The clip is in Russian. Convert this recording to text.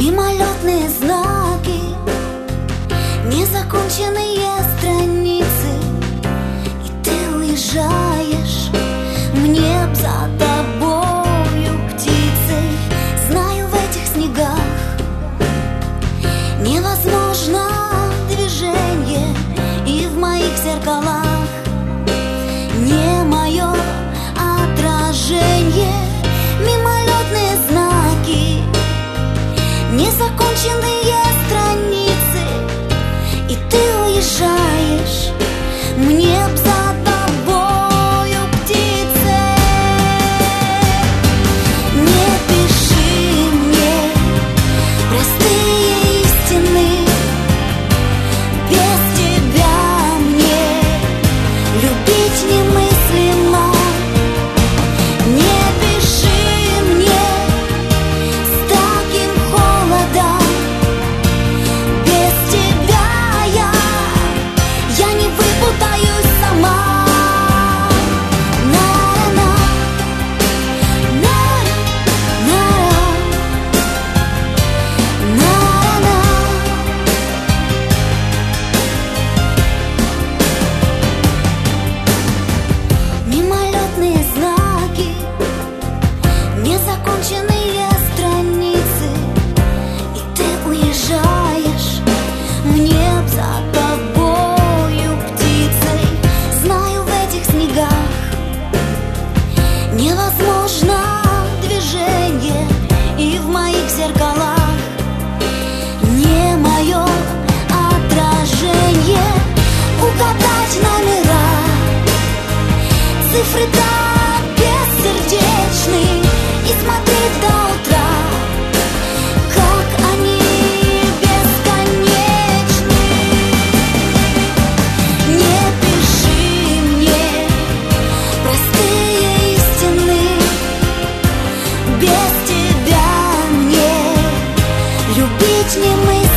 Мимолетные знаки, незаконченные страницы, и ты уезжаешь, мне б за тобою птицей. Знаю, в этих снегах невозможно движение, и в моих зеркалах не мое отражение. Мимолетные знаки, незаконченные страницы, и ты уезжаешь, мне б за тобою птицей. Не пиши мне простые истины, без тебя мне любить немыслимо. Не пиши мне с таким холодом, без тебя я не выпутаюсь сама. На-на, на-на, на-на. Мимолетные знаки, незаконченные страницы, и ты уезжаешь, мне б за тобою птицей. Знаю, в этих снегах невозможно движение, и в моих зеркалах не мое отражение. Угадать номера, цифры так бессердечны, и смотреть до утра, как они бесконечны. Не пиши мне простые истины, без тебя мне любить немыслимо.